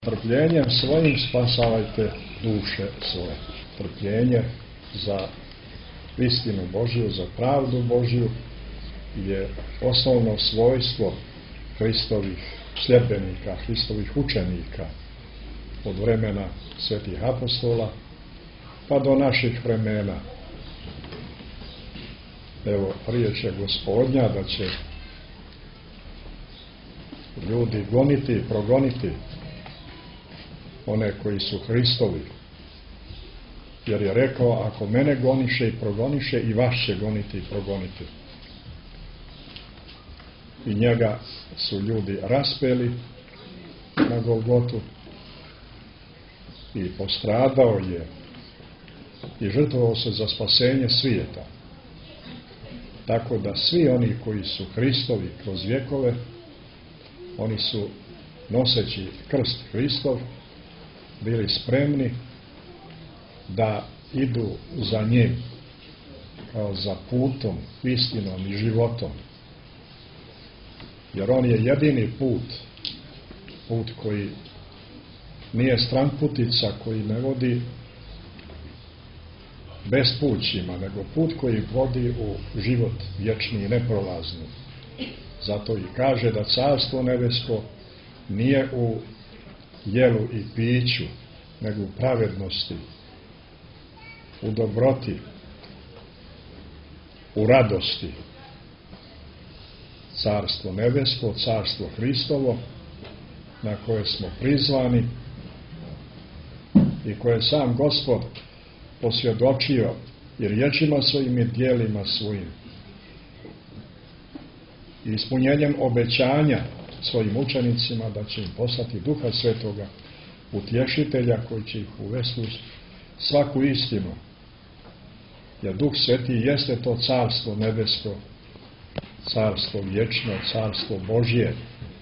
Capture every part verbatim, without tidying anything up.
Trpljenjem svojim spasavajte duše svoje. Trpljenje za istinu Božju, za pravdu Božju je osnovno svojstvo Hristovih sljedbenika, Hristovih učenika od vremena svetih apostola pa do naših vremena. Evo, riječ je Gospodnja da će ljudi goniti i progoniti one koji su Hristovi, jer je rekao, ako mene goniše i progoniše, i vas će goniti i progoniti. I njega su ljudi raspeli na Golgotu i postradao je i žrtvovao se za spasenje svijeta. Tako da svi oni koji su Hristovi kroz vjekove, oni su noseći krst Hristov bili spremni da idu za njim kao za putom, istinom i životom. Jer on je jedini put, put koji nije stranputica, koji ne vodi bespućima, nego put koji vodi u život vječni i neprolazni. Zato i kaže da carstvo nebesko nije u jelu i piću, nego u pravednosti, u dobroti, u radosti. Carstvo nebesko, carstvo Hristovo, na koje smo prizvani i koje sam Gospod posvjedočio i riječima svojim i djelima svojim i ispunjenjem obećanja svojim učenicima da će im poslati Duha Svetoga, utješitelja koji će ih uvesti u svaku istinu. Jer Duh Sveti jeste to carstvo nebesko, carstvo vječno, carstvo Božje,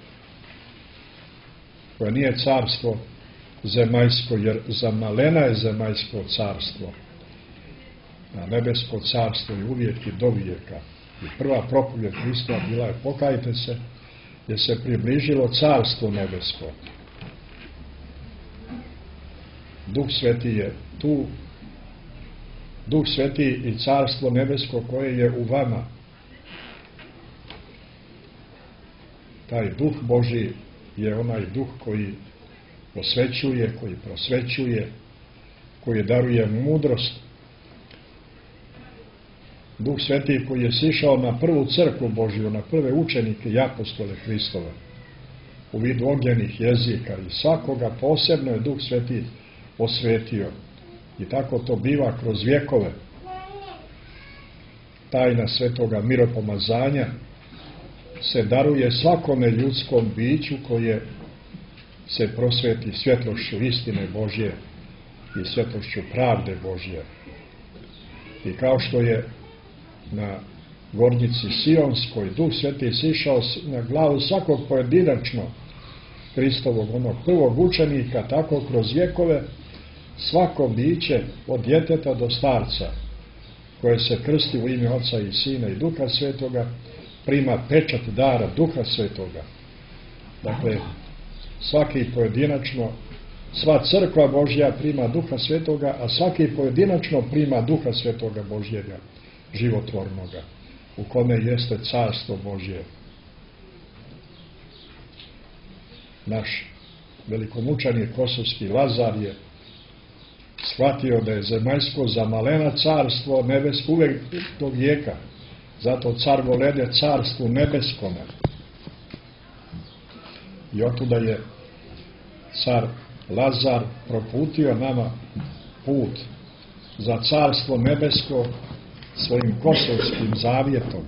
koje nije carstvo zemaljsko, jer zamalena je zemaljsko carstvo, a nebesko carstvo je uvijek i do vijeka. I prva propovjed Hrista bila je pokajte se, jer se približilo carstvo nebesko. Duh Sveti je tu, Duh Sveti i carstvo nebesko koje je u vama. Taj Duh Božji je onaj Duh koji posvećuje, koji prosvećuje, koji daruje mudrost. Duh Sveti koji je sišao na prvu crkvu Božju, na prve učenike i apostole Hristove, u vidu ognjenih jezika, i svakoga posebno je Duh Sveti osvetio. I tako to biva kroz vjekove. Tajna svetoga miropomazanja se daruje svakome ljudskom biću koje se prosveti svjetlošću istine Božje i svjetlošću pravde Božje. I kao što je na gornjici Sionskoj Duh Sveti sišao na glavu svakog pojedinačno Hristovog, onog prvog učenika, tako kroz vjekove svako biće od djeteta do starca koje se krsti u ime Oca i Sina i Duha Svetoga prima pečat dara Duha Svetoga. Dakle, svaki pojedinačno, sva crkva Božja prima Duha Svetoga, a svaki pojedinačno prima Duha Svetoga Božjega, životvornoga, u kome jeste carstvo Božje. Naš velikomučenik kosovski Lazar je shvatio da je zemaljsko zamalena carstvo nebesko uvek do vijeka. Zato car volede carstvu nebeskome. I otuda je car Lazar proputio nama put za carstvo nebesko svojim kosovskim zavjetom.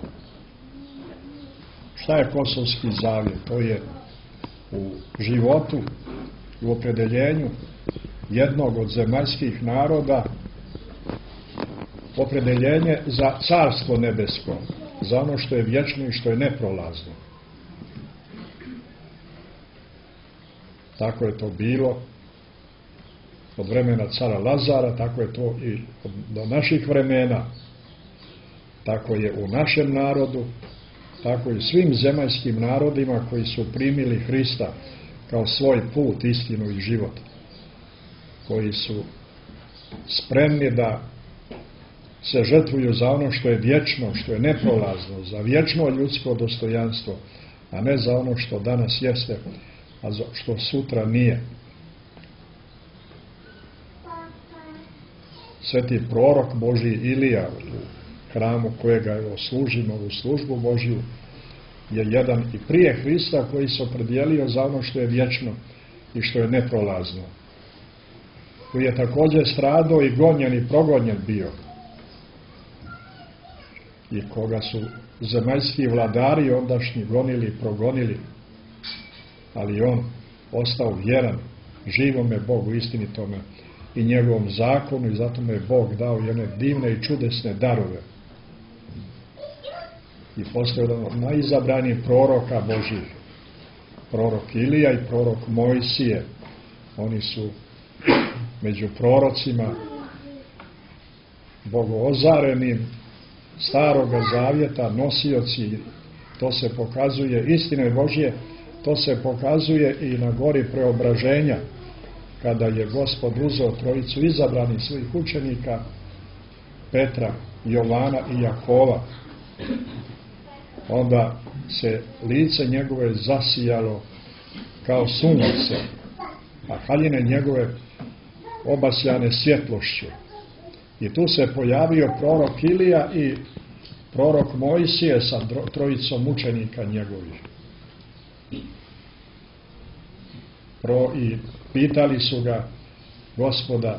Šta je kosovski zavjet? To je u životu, u opredeljenju jednog od zemaljskih naroda opredeljenje za carstvo nebesko, za ono što je vječno i što je neprolazno. Tako je to bilo od vremena cara Lazara, tako je to i do naših vremena. Tako je u našem narodu, tako i svim zemaljskim narodima koji su primili Hrista kao svoj put, istinu i život, koji su spremni da se žrtvuju za ono što je vječno, što je neprolazno, za vječno ljudsko dostojanstvo, a ne za ono što danas jeste, a što sutra nije. Sveti prorok Božji Ilija u hramu kojega evo služimo u službu Božju je jedan i prije Hrista koji se opredijelio za ono što je vječno i što je neprolazno, koji je također stradao i gonjen i progonjen bio, i koga su zemaljski vladari ondašnji gonili i progonili, ali on ostao vjeran živome Bogu, istinitome i njegovom zakonu, i zato mu je Bog dao jedne divne i čudesne darove. I postoje jedan od najizabranijih proroka Božjih, prorok Ilija i prorok Mojsije. Oni su među prorocima bogoozarenim Staroga zavjeta, nosioci. To se pokazuje, istine Božje, to se pokazuje i na gori preobraženja, kada je Gospod uzeo trojicu izabranih svojih učenika, Petra, Jovana i Jakova. Onda se lice njegove zasijalo kao sunce, a haljine njegove obasjane svjetlošću. I tu se pojavio prorok Ilija i prorok Mojsije sa trojicom učenika njegovih. Pro, I pitali su ga, Gospoda,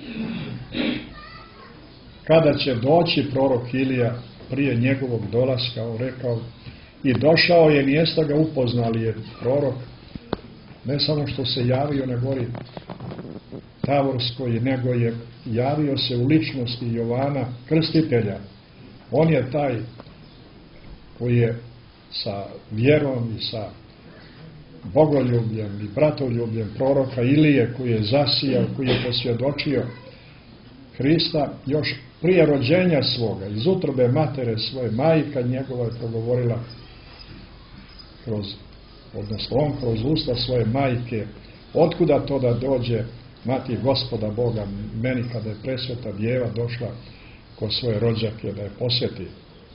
kada će doći prorok Ilija prije njegovog dolaska? On rekao, i došao je, mjesta ga upoznali, je prorok ne samo što se javio na gori Tavorskoj, nego je javio se u ličnosti Jovana Krstitelja. On je taj koji je sa vjerom i sa bogoljubljem i bratoljubljem proroka Ilije, koji je zasijao, koji je posvjedočio Hrista još prije rođenja svoga, iz utrobe matere svoje, majka njegova je progovorila kroz, odnosno on kroz usta svoje majke, otkuda to da dođe mati Gospoda Boga meni, kada je presveta djeva došla kod svoje rođake da je posjeti.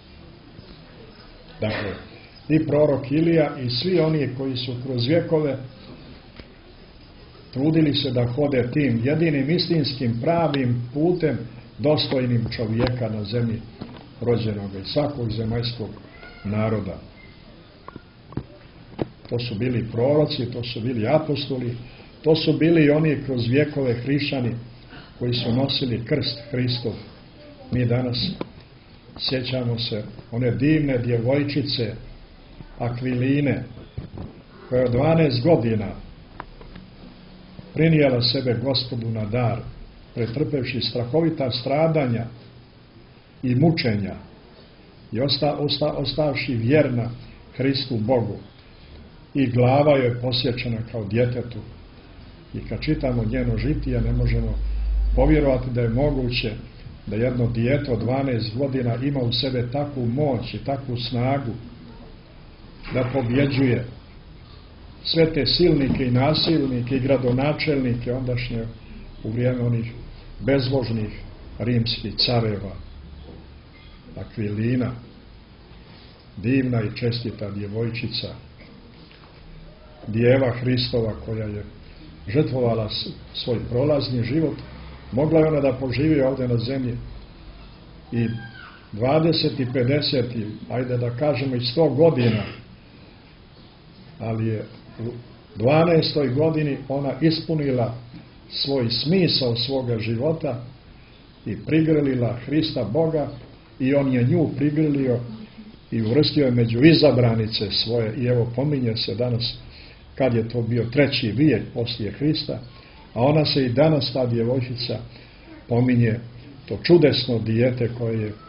Dakle, i prorok Ilija i svi oni koji su kroz vjekove trudili se da hode tim jedinim istinskim pravim putem dostojnim čovjeka na zemlji rođenog i svakog zemaljskog naroda. To su bili proroci, to su bili apostoli, to su bili i oni kroz vjekove hrišćani koji su nosili krst Hristov. Mi danas sjećamo se one divne djevojčice Akviline, koja je dvanaest godina prinijela sebe Gospodu na dar, pretrpevši strahovita stradanja i mučenja i osta, osta, ostavši vjerna Hristu Bogu, i glava joj je posjećena kao djetetu. I kad čitamo njeno žitije, ne možemo povjerovati da je moguće da jedno dijete od dvanaest godina ima u sebe takvu moć i takvu snagu da pobjeđuje sve te silnike i nasilnike i gradonačelnike ondašnje u vrijeme onih bezbožnih rimskih careva. Akvilina, divna i čestita djevojčica, djeva Hristova, koja je žrtvovala svoj prolazni život, mogla je ona da poživi ovdje na zemlji i dvadeset i pedeset, ajde da kažemo i sto godina, ali je u dvanaestoj godini ona ispunila svoj smisao svoga života i prigrlila Hrista Boga, i on je nju prigrlio i uvrstio je među izabranice svoje. I evo, pominje se danas kad je to bio treći vijek poslije Hrista, a ona se i danas, ta djevojčica, pominje, to čudesno dijete koje je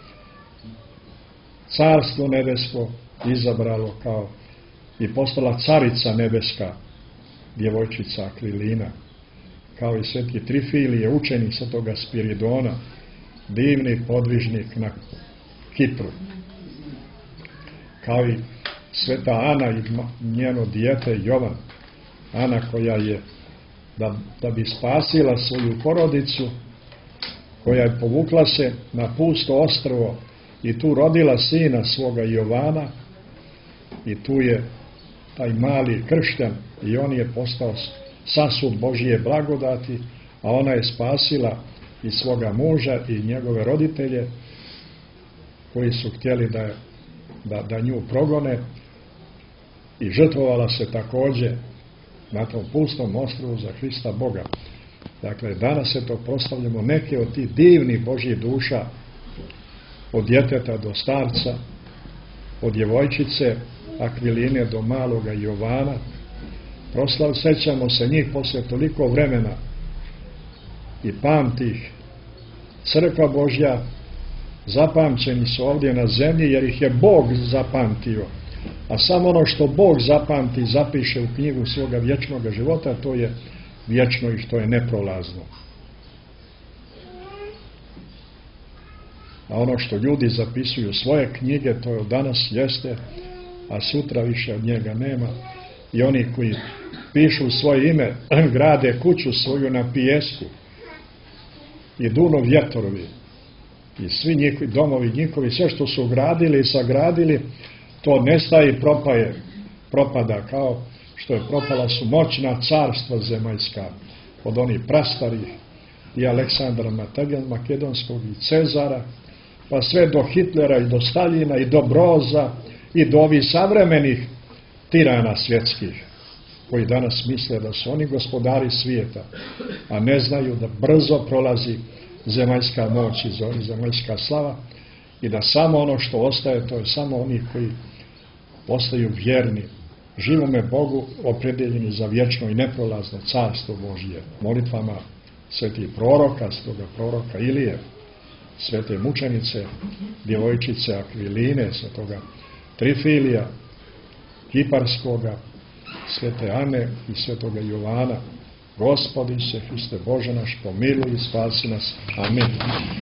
carstvo nebesko izabralo kao i postala carica nebeska, djevojčica Akvilina, kao i sveti Trifilije, učenik svetoga Spiridona, divni podvižnik na Kipru, kao i sveta Ana i njeno dijete Jovan, Ana koja je, da, da bi spasila svoju porodicu, koja je povukla se na pusto ostrvo i tu rodila sina svoga Jovana, i tu je taj mali kršten i on je postao sasud Božije blagodati, a ona je spasila i svoga muža i njegove roditelje koji su htjeli da, da, da nju progone, i žrtvovala se također na tom pustom ostrvu za Hrista Boga. Dakle, danas se to proslavljamo neke od tih divnih Božjih duša, od djeteta do starca, od djevojčice Akviline do maloga Jovana. Proslav, sećamo se njih poslije toliko vremena i pamti ih crkva Božja. Zapamćeni su ovdje na zemlji jer ih je Bog zapamtio, a samo ono što Bog zapamti zapiše u knjigu svoga vječnog života, to je vječno i što je neprolazno. A ono što ljudi zapisuju svoje knjige, to je danas jeste, a sutra više od njega nema. I oni koji pišu svoje ime, grade kuću svoju na pijesku i duno vjetrovi i svi njihovi domovi njihovi, sve što su gradili i sagradili, to nestaje i propaje, propada, kao što je propala su moćna carstva zemaljska, od onih prastarih i Aleksandra Makedonskog i Cezara, pa sve do Hitlera i do Staljina i do Broza i do ovih savremenih tirana svjetskih, koji danas misle da su oni gospodari svijeta, a ne znaju da brzo prolazi zemaljska moć i zemaljska slava, i da samo ono što ostaje, to je samo oni koji ostaju vjerni živome Bogu, opredjeljeni za vječno i neprolazno carstvo Božje. Molitvama svetih proroka, stoga proroka Ilije, svete mučenice, djevojčice Akviline, svetoga Trifilija Kiparskoga, svete Ane i svetoga Jovana. Gospodi se, Hriste Bože naš, pomiluj i spasi nas. Amin.